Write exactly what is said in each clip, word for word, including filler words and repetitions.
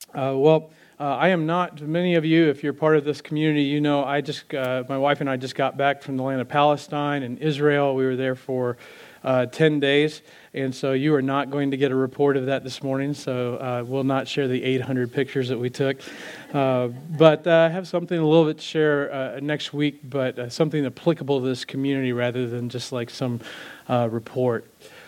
Uh, well, uh, I am not. Many of you, if you're part of this community, you know I just, uh, my wife and I just got back from the land of Palestine and Israel. We were there for uh, ten days, and so you are not going to get a report of that this morning. So uh, we'll not share the eight hundred pictures that we took, uh, but uh, I have something a little bit to share uh, next week, but uh, something applicable to this community rather than just like some uh, report.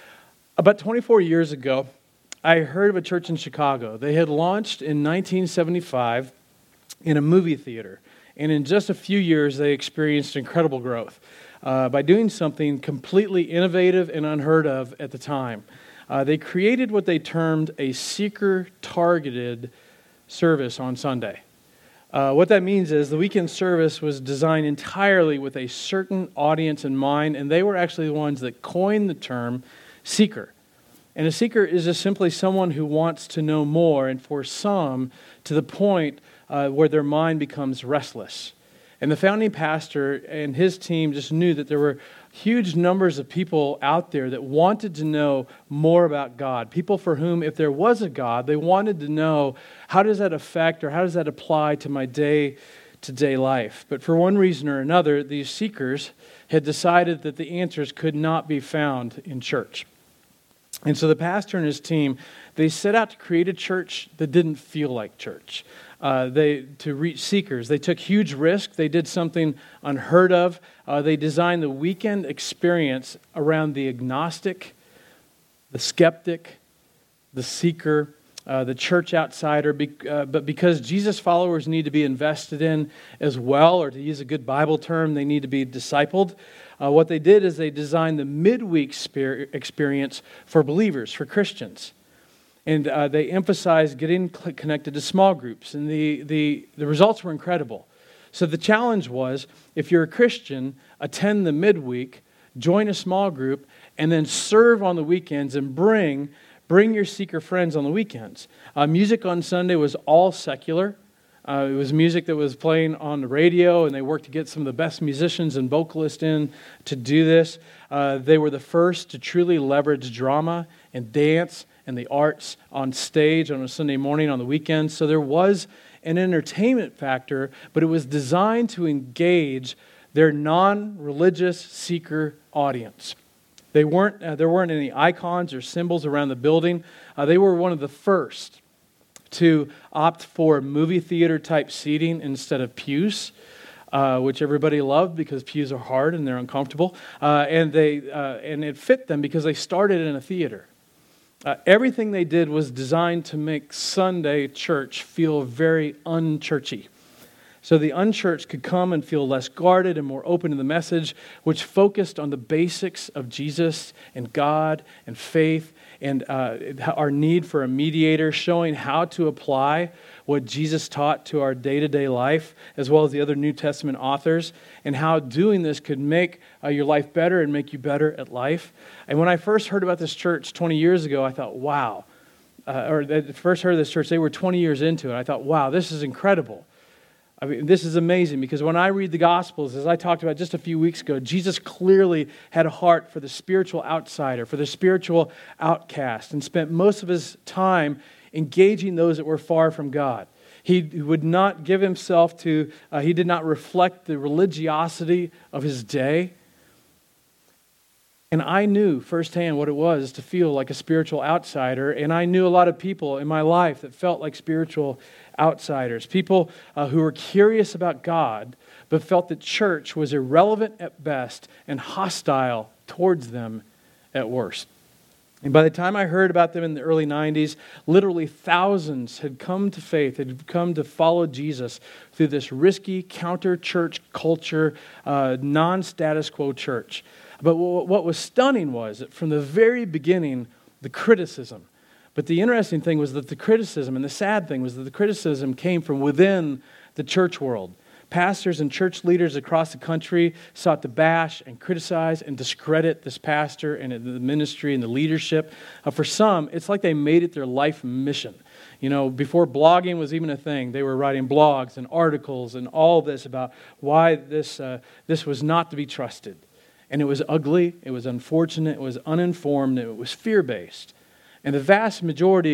About twenty-four years ago, I heard of a church in Chicago. They had launched in nineteen seventy-five in a movie theater. And in just a few years, they experienced incredible growth uh, by doing something completely innovative and unheard of at the time. Uh, they created what they termed a seeker-targeted service on Sunday. Uh, what that means is the weekend service was designed entirely with a certain audience in mind, and they were actually the ones that coined the term seeker. And a seeker is just simply someone who wants to know more, and for some, to the point uh, where their mind becomes restless. And the founding pastor and his team just knew that there were huge numbers of people out there that wanted to know more about God. People for whom, if there was a God, they wanted to know, how does that affect or how does that apply to my day-to-day life? But for one reason or another, these seekers had decided that the answers could not be found in church. And so the pastor and his team, they set out to create a church that didn't feel like church. Uh, they to reach seekers. They took huge risks. They did something unheard of. Uh, they designed the weekend experience around the agnostic, the skeptic, the seeker, uh, the church outsider. Be, uh, but because Jesus followers need to be invested in as well, or to use a good Bible term, they need to be discipled. Uh, what they did is they designed the midweek spir- experience for believers, for Christians. And uh, they emphasized getting cl- connected to small groups. And the, the, the results were incredible. So the challenge was, if you're a Christian, attend the midweek, join a small group, and then serve on the weekends and bring, bring your seeker friends on the weekends. Uh, music on Sunday was all secular. Uh, it was music that was playing on the radio, and they worked to get some of the best musicians and vocalists in to do this. Uh, they were the first to truly leverage drama and dance and the arts on stage on a Sunday morning on the weekends. So there was an entertainment factor, but it was designed to engage their non-religious seeker audience. They weren't. Uh, there weren't any icons or symbols around the building. Uh, they were one of the first to opt for movie theater type seating instead of pews, uh, which everybody loved because pews are hard and they're uncomfortable. Uh, and they uh, and it fit them because they started in a theater. Uh, everything they did was designed to make Sunday church feel very unchurchy. So the unchurched could come and feel less guarded and more open to the message, which focused on the basics of Jesus and God and faith and uh, our need for a mediator, showing how to apply what Jesus taught to our day-to-day life, as well as the other New Testament authors, and how doing this could make uh, your life better and make you better at life. And when I first heard about this church twenty years ago, I thought, wow. Uh, or I first heard of this church, they were twenty years into it. I thought, wow, this is incredible. I mean, this is amazing because when I read the Gospels, as I talked about just a few weeks ago, Jesus clearly had a heart for the spiritual outsider, for the spiritual outcast, and spent most of his time engaging those that were far from God. He would not give himself to, uh, he did not reflect the religiosity of his day. And I knew firsthand what it was to feel like a spiritual outsider, and I knew a lot of people in my life that felt like spiritual outsiders, people uh, who were curious about God, but felt that church was irrelevant at best and hostile towards them at worst. And by the time I heard about them in the early nineties, literally thousands had come to faith, had come to follow Jesus through this risky counter-church culture, uh, non-status quo church. But what was stunning was that from the very beginning, the criticism. But the interesting thing was that the criticism, and the sad thing was that the criticism came from within the church world. Pastors and church leaders across the country sought to bash and criticize and discredit this pastor and the ministry and the leadership. Uh, for some, it's like they made it their life mission. You know, before blogging was even a thing, they were writing blogs and articles and all this about why this uh, this was not to be trusted. And it was ugly, it was unfortunate, it was uninformed, it was fear-based. And the vast majority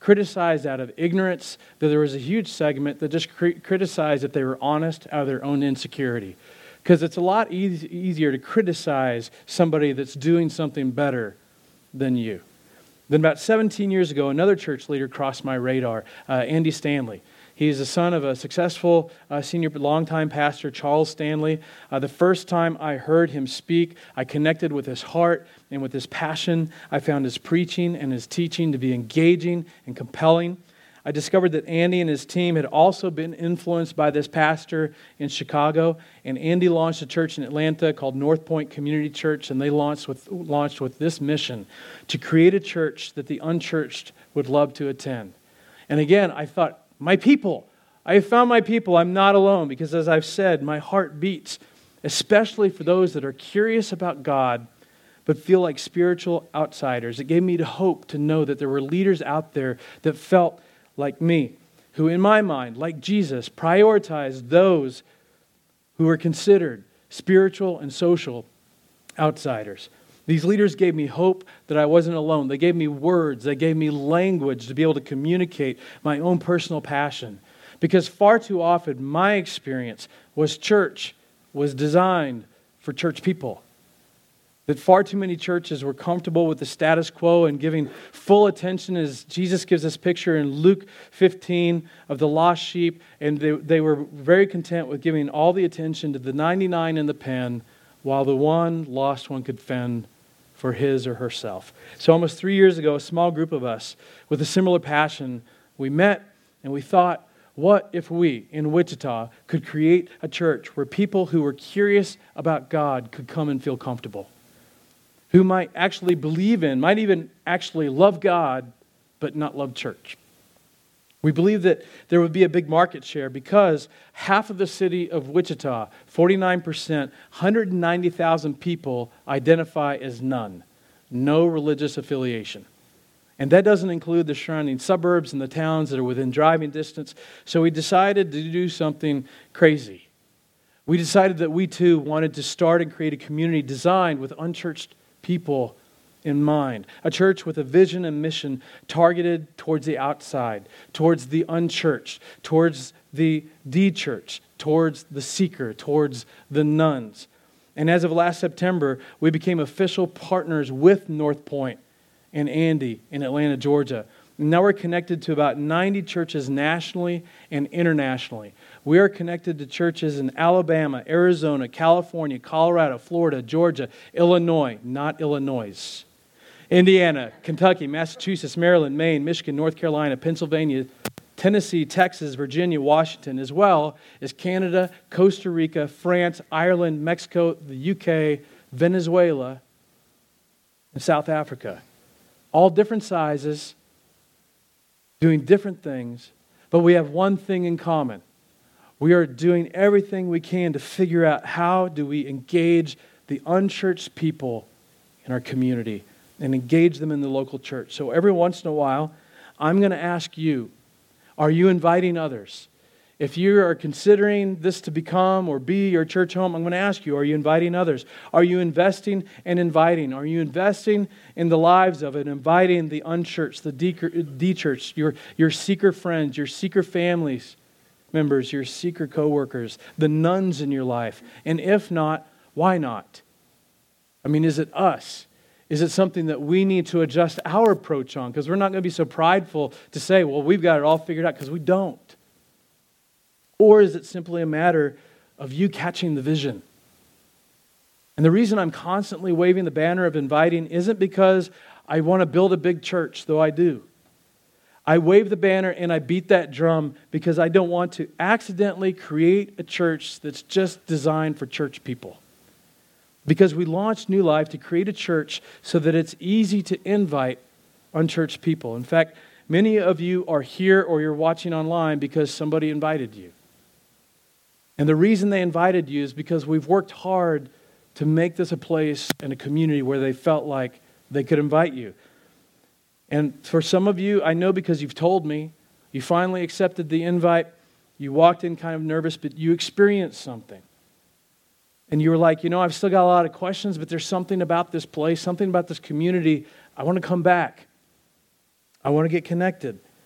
criticized out of ignorance, that there was a huge segment that just cri- criticized if they were honest out of their own insecurity. Because it's a lot easy, easier to criticize somebody that's doing something better than you. Then about seventeen years ago, another church leader crossed my radar, uh, Andy Stanley. He's the son of a successful uh, senior longtime pastor, Charles Stanley. Uh, the first time I heard him speak, I connected with his heart and with his passion. I found his preaching and his teaching to be engaging and compelling. I discovered that Andy and his team had also been influenced by this pastor in Chicago, and Andy launched a church in Atlanta called North Point Community Church, and they launched with, launched with this mission, to create a church that the unchurched would love to attend. And again, I thought, my people, I have found my people, I'm not alone, because as I've said, my heart beats, especially for those that are curious about God, but feel like spiritual outsiders. It gave me the hope to know that there were leaders out there that felt like me, who in my mind, like Jesus, prioritized those who were considered spiritual and social outsiders. These leaders gave me hope that I wasn't alone. They gave me words. They gave me language to be able to communicate my own personal passion. Because far too often, my experience was church was designed for church people. That far too many churches were comfortable with the status quo and giving full attention, as Jesus gives us picture in Luke fifteen of the lost sheep, and they, they were very content with giving all the attention to the ninety-nine in the pen, while the one lost one could fend for his or herself. So almost three years ago, a small group of us with a similar passion, we met and we thought, what if we in Wichita could create a church where people who were curious about God could come and feel comfortable? Who might actually believe in, might even actually love God, but not love church. We believe that there would be a big market share because half of the city of Wichita, forty-nine percent, one hundred ninety thousand people identify as none. No religious affiliation. And that doesn't include the surrounding suburbs and the towns that are within driving distance. So we decided to do something crazy. We decided that we too wanted to start and create a community designed with unchurched people in mind. A church with a vision and mission targeted towards the outside, towards the unchurched, towards the de-churched, towards the seeker, towards the nuns. And as of last September, we became official partners with North Point and Andy in Atlanta, Georgia. And now we're connected to about ninety churches nationally and internationally. We are connected to churches in Alabama, Arizona, California, Colorado, Florida, Georgia, Illinois, not Illinois, Indiana, Kentucky, Massachusetts, Maryland, Maine, Michigan, North Carolina, Pennsylvania, Tennessee, Texas, Virginia, Washington, as well as Canada, Costa Rica, France, Ireland, Mexico, the U K, Venezuela, and South Africa. All different sizes, doing different things, but we have one thing in common. We are doing everything we can to figure out how do we engage the unchurched people in our community and engage them in the local church. So every once in a while, I'm going to ask you, are you inviting others? If you are considering this to become or be your church home, I'm going to ask you, are you inviting others? Are you investing and inviting? Are you investing in the lives of it, inviting the unchurched, the de-churched, your, your seeker friends, your seeker families members, your seeker co-workers, the nuns in your life? And if not, why not? I mean, is it us? Is it something that we need to adjust our approach on? Because we're not going to be so prideful to say, well, we've got it all figured out, because we don't. Or is it simply a matter of you catching the vision? And the reason I'm constantly waving the banner of inviting isn't because I want to build a big church, though I do. I wave the banner and I beat that drum because I don't want to accidentally create a church that's just designed for church people. Because we launched New Life to create a church so that it's easy to invite unchurched people. In fact, many of you are here or you're watching online because somebody invited you. And the reason they invited you is because we've worked hard to make this a place and a community where they felt like they could invite you. And for some of you, I know because you've told me, you finally accepted the invite, you walked in kind of nervous, but you experienced something. And you were like, you know, I've still got a lot of questions, but there's something about this place, something about this community. I want to come back. I want to get connected.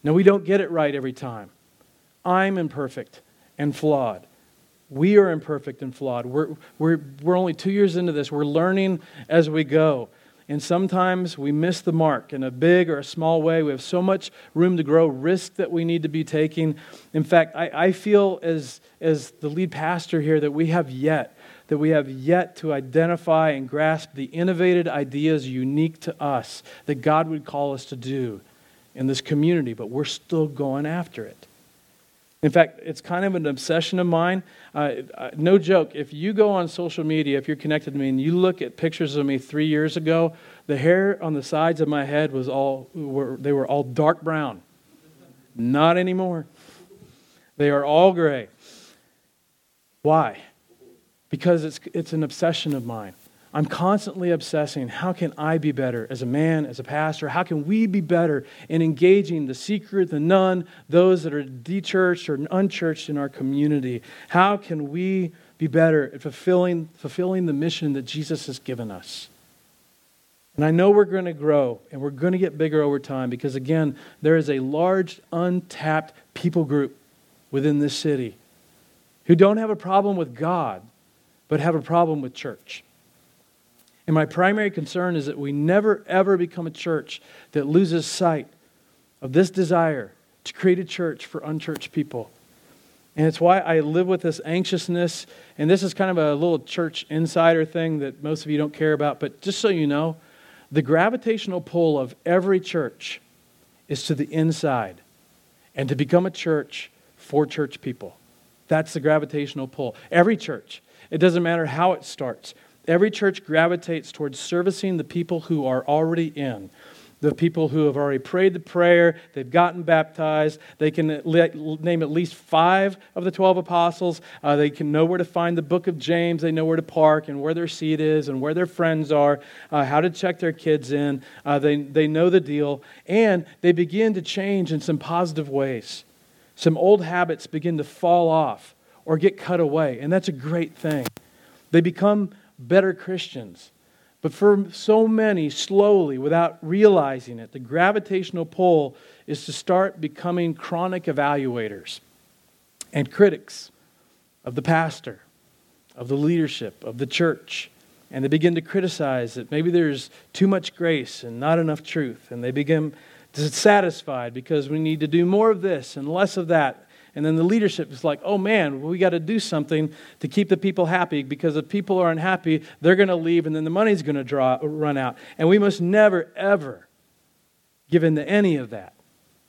No, we don't get it right every time. I'm imperfect and flawed. We are imperfect and flawed. We're, we're, we're only two years into this. We're learning as we go. And sometimes we miss the mark in a big or a small way. We have so much room to grow, risk that we need to be taking. In fact, I, I feel as, as the lead pastor here that we have yet, that we have yet to identify and grasp the innovative ideas unique to us that God would call us to do in this community, but we're still going after it. In fact, it's kind of an obsession of mine. Uh, no joke, if you go on social media, if you're connected to me, and you look at pictures of me three years ago, the hair on the sides of my head was all, were, they were all dark brown. Not anymore. They are all gray. Why? Because it's it's an obsession of mine. I'm constantly obsessing, how can I be better as a man, as a pastor? How can we be better in engaging the seeker, the none, those that are de-churched or unchurched in our community? How can we be better at fulfilling, fulfilling the mission that Jesus has given us? And I know we're going to grow and we're going to get bigger over time because, again, there is a large untapped people group within this city who don't have a problem with God, but have a problem with church. And my primary concern is that we never, ever become a church that loses sight of this desire to create a church for unchurched people. And it's why I live with this anxiousness. And this is kind of a little church insider thing that most of you don't care about. But just so you know, the gravitational pull of every church is to the inside and to become a church for church people. That's the gravitational pull. Every church. It doesn't matter how it starts. Every church gravitates towards servicing the people who are already in. The people who have already prayed the prayer, they've gotten baptized, they can name at least five of the twelve apostles, uh, they can know where to find the book of James, they know where to park and where their seat is and where their friends are, uh, how to check their kids in, uh, they, they know the deal, and they begin to change in some positive ways. Some old habits begin to fall off or get cut away, and that's a great thing. They become better Christians. But for so many, slowly, without realizing it, the gravitational pull is to start becoming chronic evaluators and critics of the pastor, of the leadership, of the church. And they begin to criticize that maybe there's too much grace and not enough truth. And they begin dissatisfied because we need to do more of this and less of that. And then the leadership is like, oh man, we got to do something to keep the people happy, because if people are unhappy, they're going to leave and then the money's going to draw run out. And we must never, ever give in to any of that.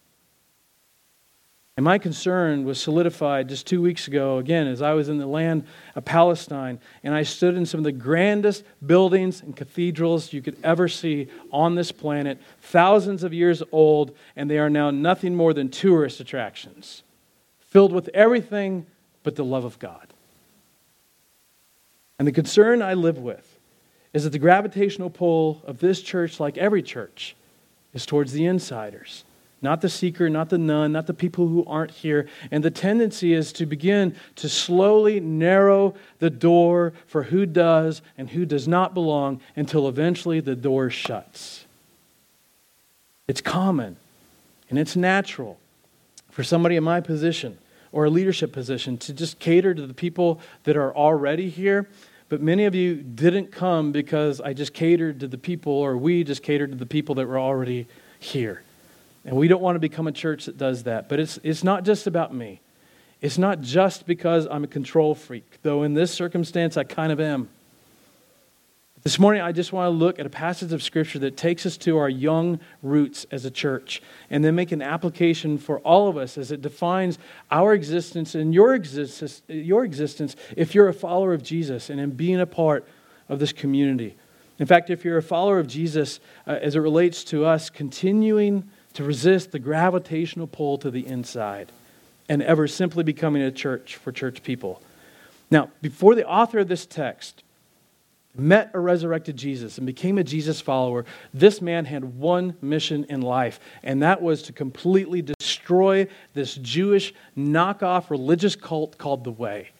And my concern was solidified just two weeks ago, again, as I was in the land of Palestine, and I stood in some of the grandest buildings and cathedrals you could ever see on this planet, thousands of years old, and they are now nothing more than tourist attractions, filled with everything but the love of God. And the concern I live with is that the gravitational pull of this church, like every church, is towards the insiders. Not the seeker, not the none, not the people who aren't here. And the tendency is to begin to slowly narrow the door for who does and who does not belong until eventually the door shuts. It's common and it's natural for somebody in my position or a leadership position to just cater to the people that are already here. But many of you didn't come because I just catered to the people, or we just catered to the people that were already here. And we don't want to become a church that does that. But it's it's not just about me. It's not just because I'm a control freak, though in this circumstance I kind of am. This morning I just want to look at a passage of Scripture that takes us to our young roots as a church, and then make an application for all of us as it defines our existence and your existence, your existence if you're a follower of Jesus and in being a part of this community. In fact, if you're a follower of Jesus, uh, as it relates to us continuing to resist the gravitational pull to the inside and ever simply becoming a church for church people. Now, before the author of this text met a resurrected Jesus and became a Jesus follower, this man had one mission in life, and that was to completely destroy this Jewish knockoff religious cult called the Way.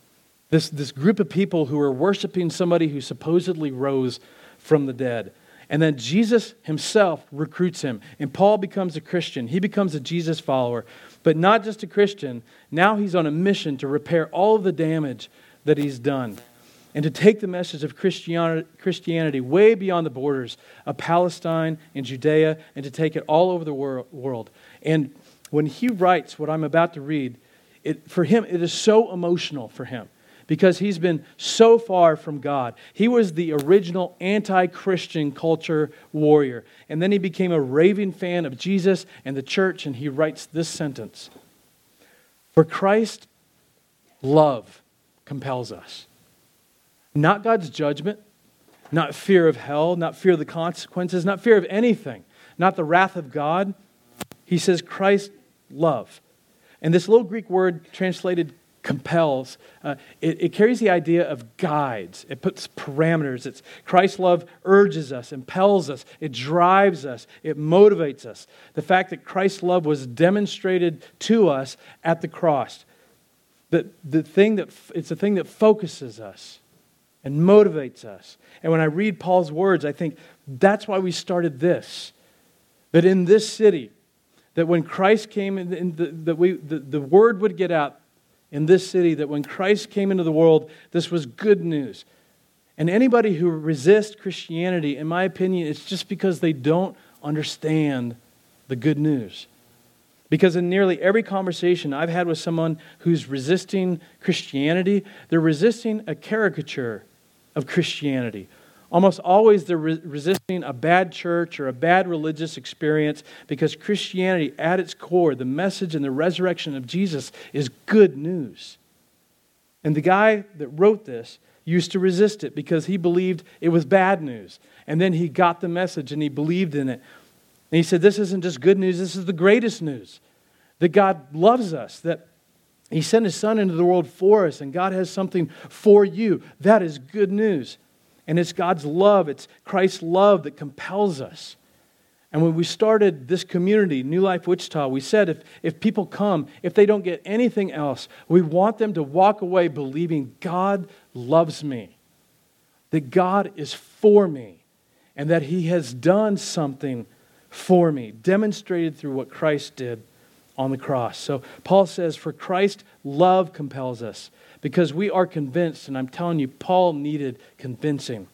This, this group of people who were worshiping somebody who supposedly rose from the dead. And then Jesus himself recruits him. And Paul becomes a Christian. He becomes a Jesus follower. But not just a Christian. Now he's on a mission to repair all of the damage that he's done. And to take the message of Christianity, Christianity way beyond the borders of Palestine and Judea, and to take it all over the wor- world. And when he writes what I'm about to read, it, for him, it is so emotional for him. Because he's been so far from God. He was the original anti-Christian culture warrior. And then he became a raving fan of Jesus and the church, and he writes this sentence. For Christ, love compels us. Not God's judgment, not fear of hell, not fear of the consequences, not fear of anything, not the wrath of God. He says Christ, love. And this little Greek word translated compels, uh, it, it carries the idea of guides. It puts parameters. It's Christ's love urges us, impels us, it drives us, it motivates us. The fact that Christ's love was demonstrated to us at the cross. The, the thing that, it's the thing that focuses us and motivates us. And when I read Paul's words, I think that's why we started this. That in this city, that when Christ came, in, in the, that we, the, the word would get out in this city, that when Christ came into the world, this was good news. And anybody who resists Christianity, in my opinion, it's just because they don't understand the good news. Because in nearly every conversation I've had with someone who's resisting Christianity, they're resisting a caricature of Christianity. Almost always they're re- resisting a bad church or a bad religious experience, because Christianity, at its core, the message and the resurrection of Jesus is good news. And the guy that wrote this used to resist it because he believed it was bad news. And then he got the message and he believed in it. And he said, this isn't just good news, this is the greatest news. That God loves us, that He sent His Son into the world for us, and God has something for you. That is good news. And it's God's love, it's Christ's love that compels us. And when we started this community, New Life Wichita, we said if, if people come, if they don't get anything else, we want them to walk away believing God loves me, that God is for me, and that He has done something for me, demonstrated through what Christ did on the cross. So Paul says, for Christ, love compels us. Because we are convinced, and I'm telling you, Paul needed convincing.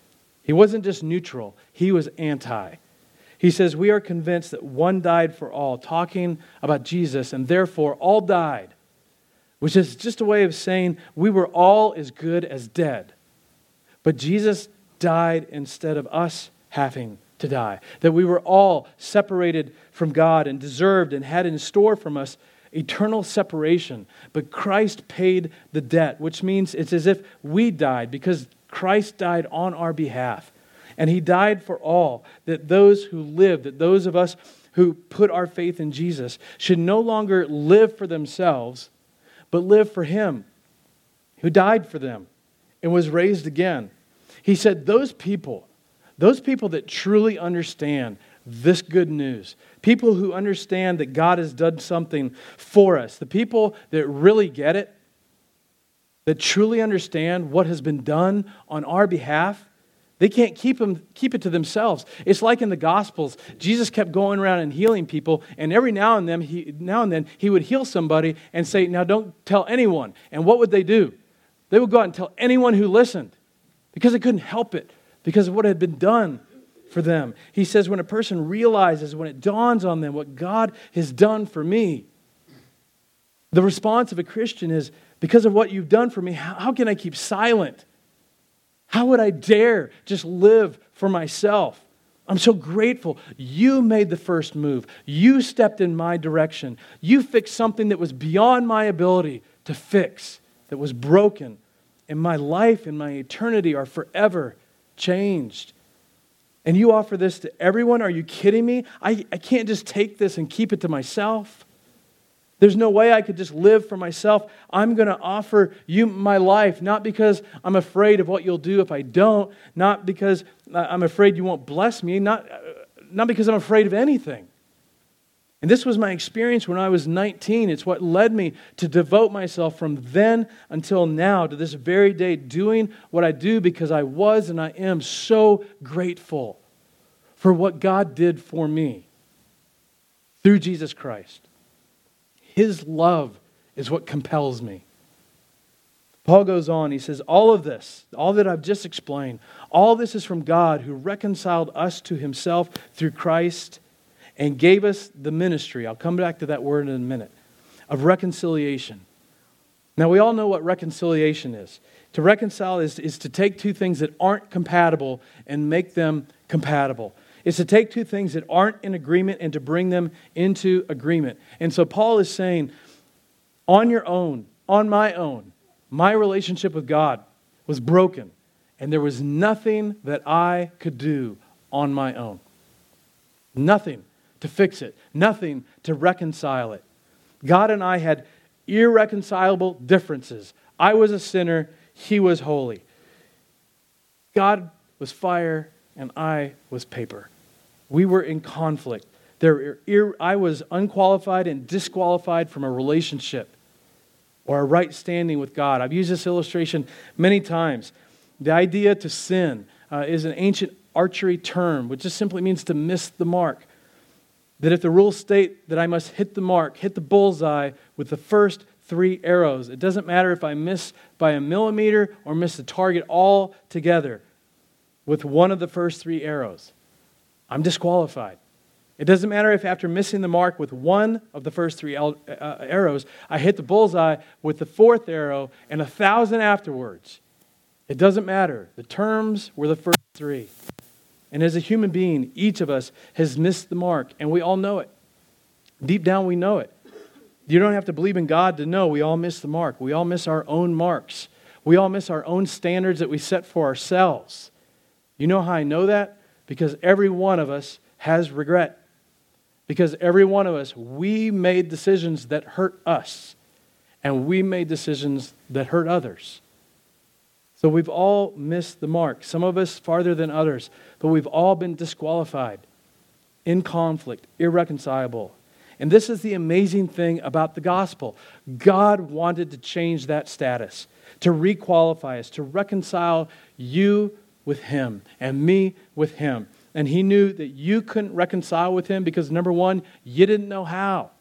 He wasn't just neutral, he was anti. He says, we are convinced that one died for all, talking about Jesus, and therefore all died. Which is just a way of saying we were all as good as dead. But Jesus died instead of us having to die. That we were all separated from God and deserved and had in store from us eternal separation. But Christ paid the debt, which means it's as if we died because Christ died on our behalf. And He died for all, that those who live, that those of us who put our faith in Jesus should no longer live for themselves, but live for Him who died for them and was raised again. He said those people, those people that truly understand this good news, people who understand that God has done something for us, the people that really get it, that truly understand what has been done on our behalf, they can't keep them, keep it to themselves. It's like in the Gospels, Jesus kept going around and healing people, and every now and then he, now and then he would heal somebody and say, now don't tell anyone. And what would they do? They would go out and tell anyone who listened because they couldn't help it, because of what had been done for them. He says when a person realizes, when it dawns on them what God has done for me, the response of a Christian is, because of what you've done for me, how, how can I keep silent? How would I dare just live for myself? I'm so grateful. You made the first move. You stepped in my direction. You fixed something that was beyond my ability to fix, that was broken. And my life and my eternity are forever changed. And you offer this to everyone? Are you kidding me? I, I can't just take this and keep it to myself. There's no way I could just live for myself. I'm going to offer you my life, not because I'm afraid of what you'll do if I don't, not because I'm afraid you won't bless me, not, not because I'm afraid of anything. And this was my experience when I was nineteen. It's what led me to devote myself from then until now to this very day, doing what I do because I was and I am so grateful for what God did for me through Jesus Christ. His love is what compels me. Paul goes on, he says, all of this, all that I've just explained, all this is from God who reconciled us to himself through Christ and gave us the ministry, I'll come back to that word in a minute, of reconciliation. Now we all know what reconciliation is. To reconcile is, is to take two things that aren't compatible and make them compatible. It's to take two things that aren't in agreement and to bring them into agreement. And so Paul is saying, on your own, on my own, my relationship with God was broken, and there was nothing that I could do on my own. Nothing to fix it, nothing to reconcile it. God and I had irreconcilable differences. I was a sinner, he was holy. God was fire, and I was paper. We were in conflict. There, I was unqualified and disqualified from a relationship or a right standing with God. I've used this illustration many times. The idea to sin uh, is an ancient archery term, which just simply means to miss the mark. That if the rules state that I must hit the mark, hit the bullseye with the first three arrows, it doesn't matter if I miss by a millimeter or miss the target altogether with one of the first three arrows, I'm disqualified. It doesn't matter if after missing the mark with one of the first three uh, arrows, I hit the bullseye with the fourth arrow and a thousand afterwards. It doesn't matter. The terms were the first three. And as a human being, each of us has missed the mark, and we all know it. Deep down, we know it. You don't have to believe in God to know we all miss the mark. We all miss our own marks. We all miss our own standards that we set for ourselves. You know how I know that? Because every one of us has regret. Because every one of us, we made decisions that hurt us. And we made decisions that hurt others. So we've all missed the mark. Some of us farther than others. But we've all been disqualified, in conflict, irreconcilable. And this is the amazing thing about the gospel. God wanted to change that status, to requalify us, to reconcile you with Him and me with Him. And He knew that you couldn't reconcile with Him because, number one, you didn't know how.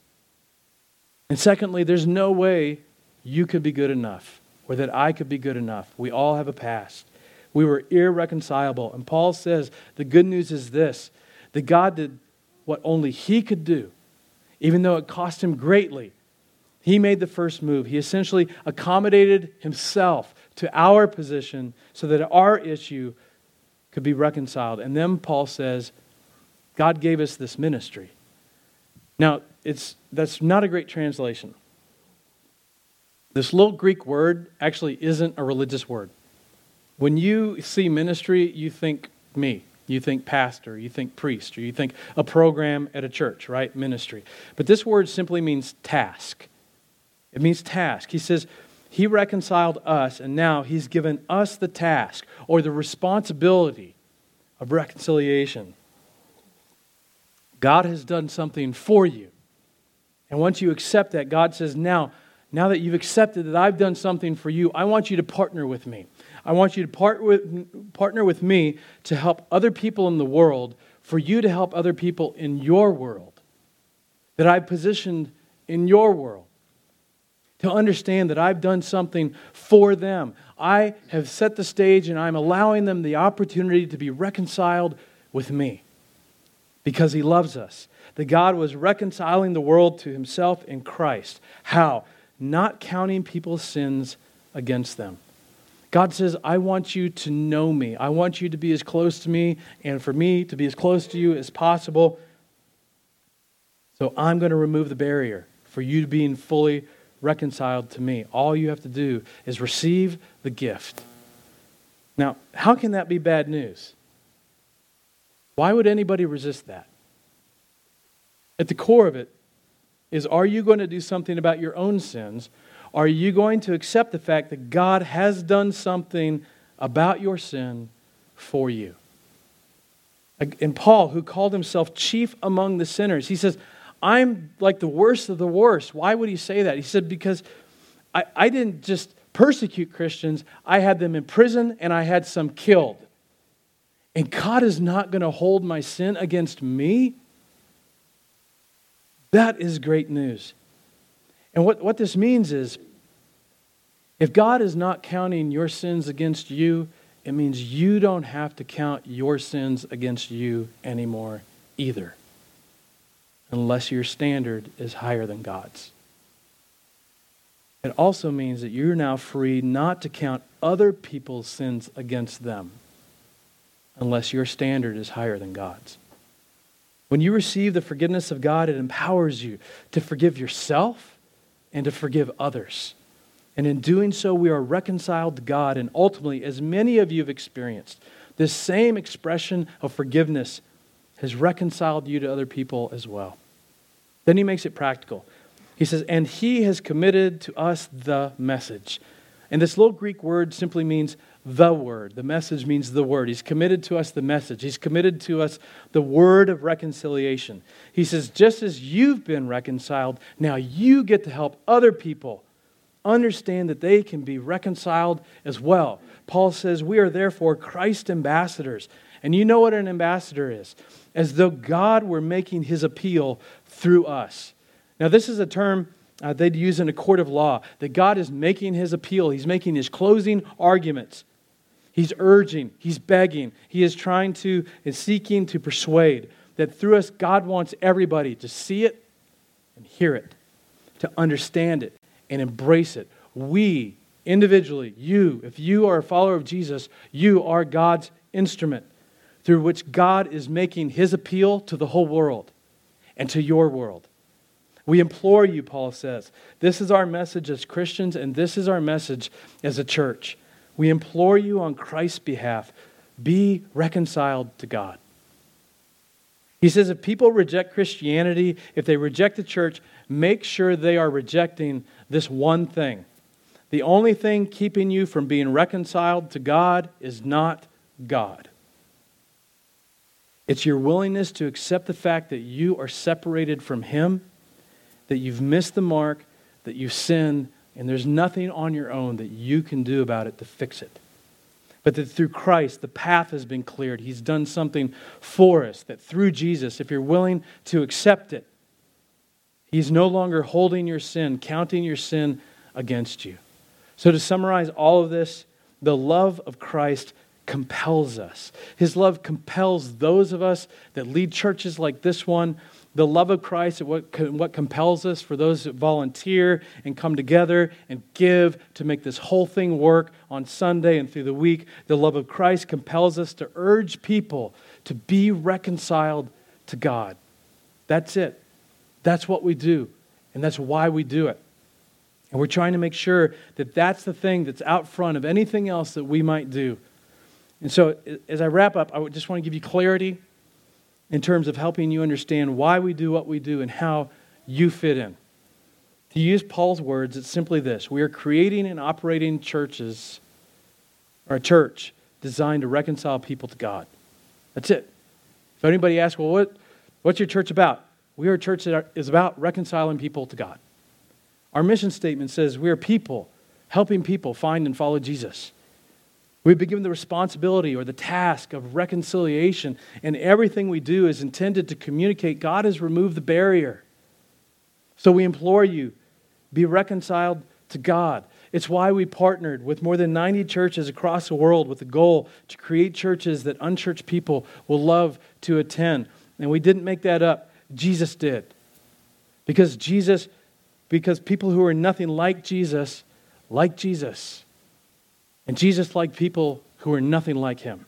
And secondly, there's no way you could be good enough or that I could be good enough. We all have a past. We were irreconcilable. And Paul says the good news is this, that God did what only He could do, even though it cost Him greatly. He made the first move. He essentially accommodated Himself to our position so that our issue could be reconciled. And then Paul says, God gave us this ministry. Now, it's that's not a great translation. This little Greek word actually isn't a religious word. When you see ministry, you think me. You think pastor, you think priest, or you think a program at a church, right? Ministry. But this word simply means task. It means task. He says, He reconciled us, and now He's given us the task or the responsibility of reconciliation. God has done something for you. And once you accept that, God says, now, now that you've accepted that I've done something for you, I want you to partner with me. I want you to part with, partner with me to help other people in the world, for you to help other people in your world, that I've positioned in your world, to understand that I've done something for them. I have set the stage and I'm allowing them the opportunity to be reconciled with me because He loves us. That God was reconciling the world to Himself in Christ. How? Not counting people's sins against them. God says, I want you to know me. I want you to be as close to me and for me to be as close to you as possible. So I'm going to remove the barrier for you to being fully reconciled to me. All you have to do is receive the gift. Now, how can that be bad news? Why would anybody resist that? At the core of it is, are you going to do something about your own sins? Are you going to accept the fact that God has done something about your sin for you? And Paul, who called himself chief among the sinners, he says, I'm like the worst of the worst. Why would he say that? He said, because I, I didn't just persecute Christians, I had them in prison and I had some killed. And God is not going to hold my sin against me? That is great news. And what, what this means is, if God is not counting your sins against you, it means you don't have to count your sins against you anymore either, unless your standard is higher than God's. It also means that you're now free not to count other people's sins against them, unless your standard is higher than God's. When you receive the forgiveness of God, it empowers you to forgive yourself and to forgive others. And in doing so, we are reconciled to God. And ultimately, as many of you have experienced, this same expression of forgiveness has reconciled you to other people as well. Then he makes it practical. He says, and he has committed to us the message. And this little Greek word simply means the word. The message means the word. He's committed to us the message. He's committed to us the word of reconciliation. He says, just as you've been reconciled, now you get to help other people understand that they can be reconciled as well. Paul says, we are therefore Christ ambassadors. And you know what an ambassador is. As though God were making his appeal through us. Now this is a term uh, they'd use in a court of law. That God is making his appeal. He's making his closing arguments. He's urging. He's begging. He is trying to, is seeking to persuade. That through us, God wants everybody to see it and hear it. To understand it and embrace it. We, individually, you, if you are a follower of Jesus, you are God's instrument through which God is making his appeal to the whole world and to your world. We implore you, Paul says. This is our message as Christians, and this is our message as a church. We implore you on Christ's behalf, be reconciled to God. He says if people reject Christianity, if they reject the church, make sure they are rejecting this one thing. The only thing keeping you from being reconciled to God is not God. It's your willingness to accept the fact that you are separated from him, that you've missed the mark, that you've sinned, and there's nothing on your own that you can do about it to fix it. But that through Christ, the path has been cleared. He's done something for us. That through Jesus, if you're willing to accept it, he's no longer holding your sin, counting your sin against you. So to summarize all of this, the love of Christ compels us. His love compels those of us that lead churches like this one. The love of Christ is what, what compels us for those that volunteer and come together and give to make this whole thing work on Sunday and through the week. The love of Christ compels us to urge people to be reconciled to God. That's it. That's what we do. And that's why we do it. And we're trying to make sure that that's the thing that's out front of anything else that we might do. And so as I wrap up, I would just want to give you clarity in terms of helping you understand why we do what we do and how you fit in. To use Paul's words, it's simply this. We are creating and operating churches, or a church, designed to reconcile people to God. That's it. If anybody asks, well, what, what's your church about? We are a church that are, is about reconciling people to God. Our mission statement says we are people, helping people find and follow Jesus. We've been given the responsibility or the task of reconciliation, and everything we do is intended to communicate God has removed the barrier. So we implore you, be reconciled to God. It's why we partnered with more than ninety churches across the world with the goal to create churches that unchurched people will love to attend. And we didn't make that up. Jesus did. Because Jesus, because people who are nothing like Jesus, like Jesus. And Jesus liked people who are nothing like him.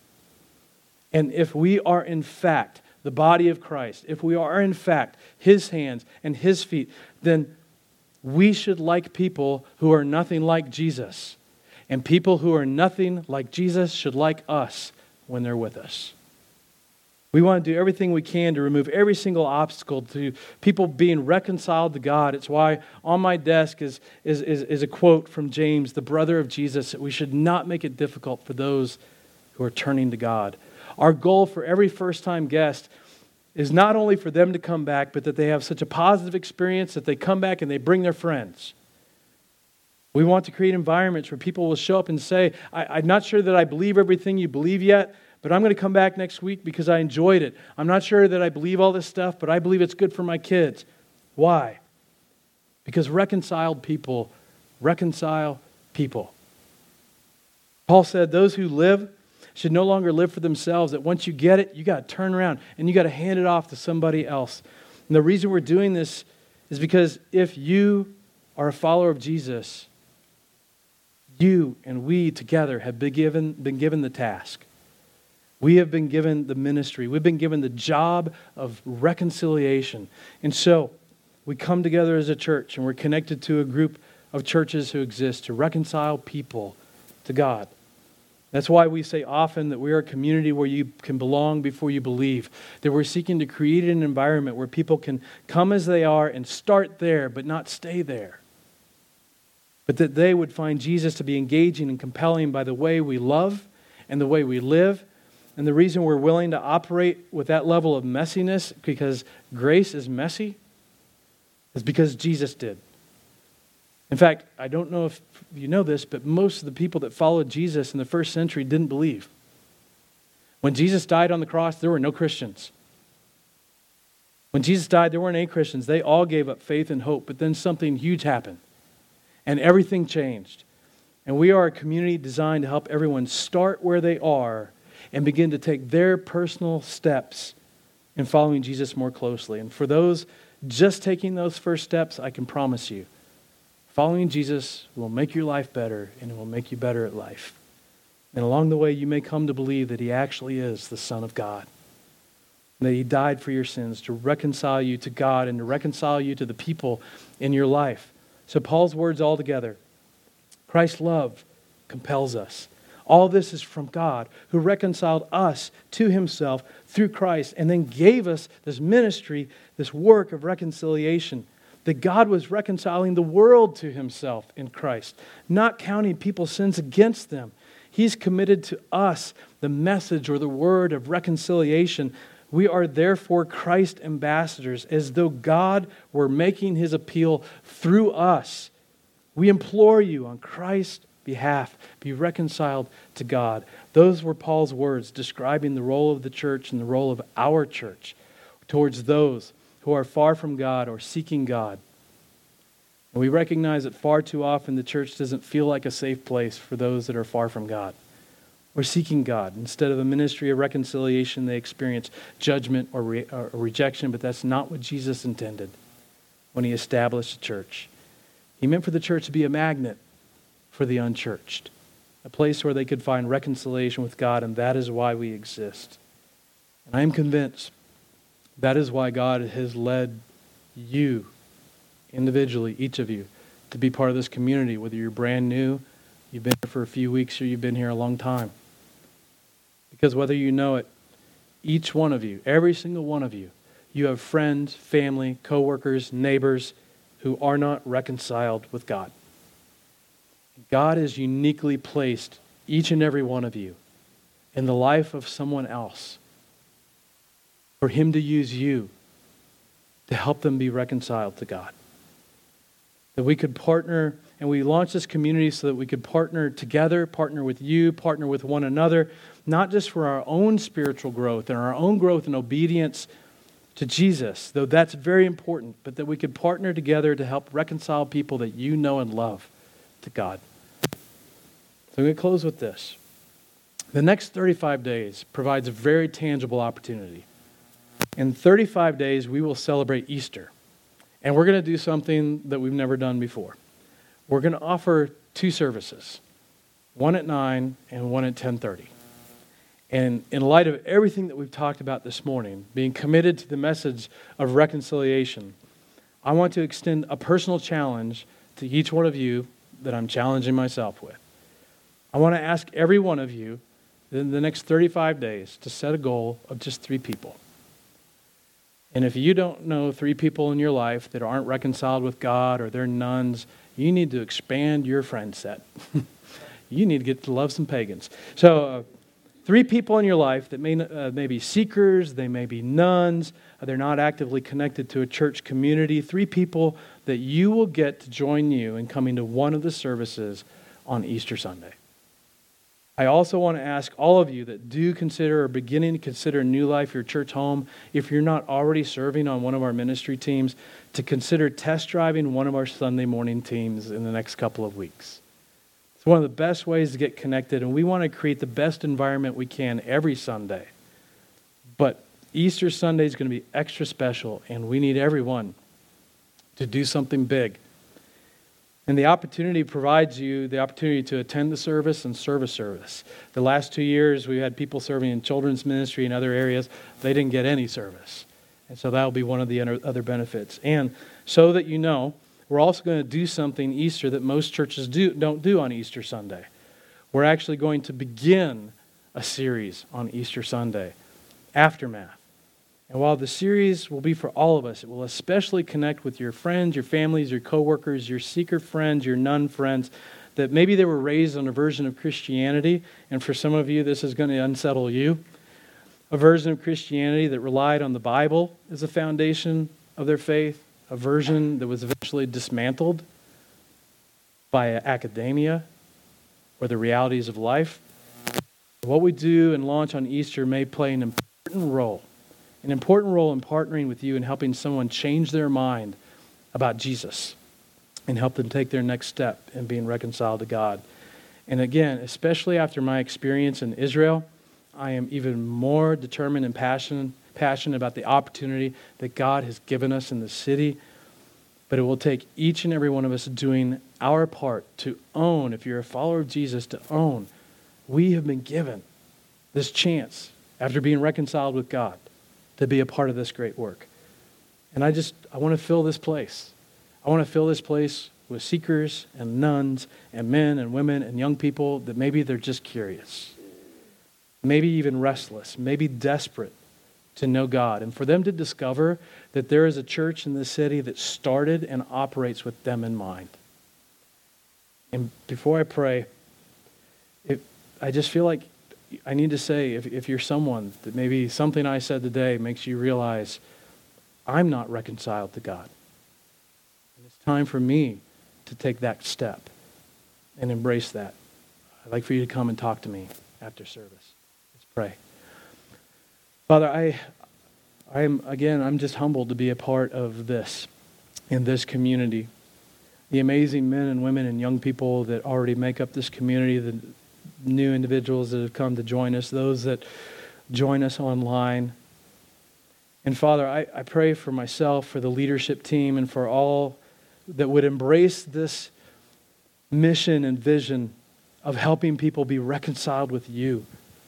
And if we are in fact the body of Christ, if we are in fact his hands and his feet, then we should like people who are nothing like Jesus. And people who are nothing like Jesus should like us when they're with us. We want to do everything we can to remove every single obstacle to people being reconciled to God. It's why on my desk is, is, is, is a quote from James, the brother of Jesus, that we should not make it difficult for those who are turning to God. Our goal for every first-time guest is not only for them to come back, but that they have such a positive experience that they come back and they bring their friends. We want to create environments where people will show up and say, I, I'm not sure that I believe everything you believe yet, but I'm going to come back next week because I enjoyed it. I'm not sure that I believe all this stuff, but I believe it's good for my kids. Why? Because reconciled people reconcile people. Paul said those who live should no longer live for themselves, that once you get it, you got to turn around and you got to hand it off to somebody else. And the reason we're doing this is because if you are a follower of Jesus, you and we together have been given, been given the task. We have been given the ministry. We've been given the job of reconciliation. And so we come together as a church and we're connected to a group of churches who exist to reconcile people to God. That's why we say often that we are a community where you can belong before you believe. That we're seeking to create an environment where people can come as they are and start there, but not stay there. But that they would find Jesus to be engaging and compelling by the way we love and the way we live. And the reason we're willing to operate with that level of messiness, because grace is messy, is because Jesus did. In fact, I don't know if you know this, but most of the people that followed Jesus in the first century didn't believe. When Jesus died on the cross, there were no Christians. When Jesus died, there weren't any Christians. They all gave up faith and hope, but then something huge happened, and everything changed. And we are a community designed to help everyone start where they are and begin to take their personal steps in following Jesus more closely. And for those just taking those first steps, I can promise you, following Jesus will make your life better, and it will make you better at life. And along the way, you may come to believe that He actually is the Son of God, and that He died for your sins to reconcile you to God and to reconcile you to the people in your life. So Paul's words all together, Christ's love compels us. All this is from God, who reconciled us to Himself through Christ and then gave us this ministry, this work of reconciliation. That God was reconciling the world to Himself in Christ, not counting people's sins against them. He's committed to us the message or the word of reconciliation. We are therefore Christ ambassadors, as though God were making His appeal through us. We implore you on Christ's behalf, be reconciled to God. Those were Paul's words describing the role of the church and the role of our church towards those who are far from God or seeking God. And we recognize that far too often the church doesn't feel like a safe place for those that are far from God or seeking God. Instead of a ministry of reconciliation, they experience judgment or, re- or rejection, but that's not what Jesus intended when He established the church. He meant for the church to be a magnet for the unchurched, a place where they could find reconciliation with God, and that is why we exist. And I am convinced that is why God has led you, individually, each of you, to be part of this community, whether you're brand new, you've been here for a few weeks, or you've been here a long time. Because whether you know it, each one of you, every single one of you, you have friends, family, coworkers, neighbors who are not reconciled with God. God has uniquely placed each and every one of you in the life of someone else for Him to use you to help them be reconciled to God. That we could partner, and we launched this community so that we could partner together, partner with you, partner with one another, not just for our own spiritual growth and our own growth and obedience to Jesus, though that's very important, but that we could partner together to help reconcile people that you know and love to God. So I'm going to close with this. The next thirty-five days provides a very tangible opportunity. In thirty-five days, we will celebrate Easter. And we're going to do something that we've never done before. We're going to offer two services, one at nine and one at ten thirty. And in light of everything that we've talked about this morning, being committed to the message of reconciliation, I want to extend a personal challenge to each one of you that I'm challenging myself with. I want to ask every one of you in the next thirty-five days to set a goal of just three people. And if you don't know three people in your life that aren't reconciled with God or they're nuns, you need to expand your friend set. You need to get to love some pagans. So uh, three people in your life that may, uh, may be seekers, they may be nuns, uh, they're not actively connected to a church community. Three people that you will get to join you in coming to one of the services on Easter Sunday. I also want to ask all of you that do consider or beginning to consider New Life your church home, if you're not already serving on one of our ministry teams, to consider test driving one of our Sunday morning teams in the next couple of weeks. It's one of the best ways to get connected, and we want to create the best environment we can every Sunday. But Easter Sunday is going to be extra special, and we need everyone to do something big. And the opportunity provides you the opportunity to attend the service and serve a service. The last two years, we had people serving in children's ministry and other areas. They didn't get any service. And so that will be one of the other benefits. And so that you know, we're also going to do something Easter that most churches do, don't do on Easter Sunday. We're actually going to begin a series on Easter Sunday, Aftermath. And while the series will be for all of us, it will especially connect with your friends, your families, your coworkers, your seeker friends, your nun friends, that maybe they were raised on a version of Christianity, and for some of you this is going to unsettle you, a version of Christianity that relied on the Bible as a foundation of their faith, a version that was eventually dismantled by academia or the realities of life. What we do and launch on Easter may play an important role An important role in partnering with you and helping someone change their mind about Jesus and help them take their next step in being reconciled to God. And again, especially after my experience in Israel, I am even more determined and passionate, passionate about the opportunity that God has given us in the city. But it will take each and every one of us doing our part to own, if you're a follower of Jesus, to own. We have been given this chance after being reconciled with God to be a part of this great work. And I just, I want to fill this place. I want to fill this place with seekers and nuns and men and women and young people that maybe they're just curious, maybe even restless, maybe desperate to know God. And for them to discover that there is a church in this city that started and operates with them in mind. And before I pray, it, I just feel like I need to say, if, if you're someone that maybe something I said today makes you realize I'm not reconciled to God. And it's time for me to take that step and embrace that. I'd like for you to come and talk to me after service. Let's pray. Father, I, I'm again, I'm just humbled to be a part of this, in this community. The amazing men and women and young people that already make up this community, the new individuals that have come to join us, those that join us online. And Father, I, I pray for myself, for the leadership team, and for all that would embrace this mission and vision of helping people be reconciled with you.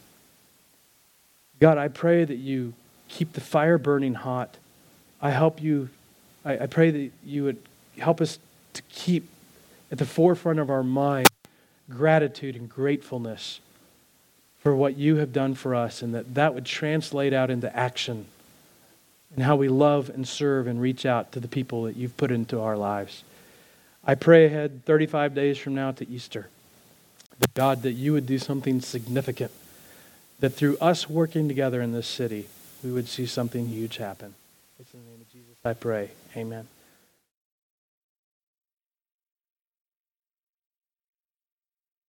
God, I pray that you keep the fire burning hot. I help you, I, I pray that you would help us to keep at the forefront of our mind gratitude and gratefulness for what you have done for us, and that that would translate out into action and how we love and serve and reach out to the people that you've put into our lives. I pray ahead thirty-five days from now to Easter, that God, that you would do something significant, that through us working together in this city, we would see something huge happen. It's in the name of Jesus I pray. Amen.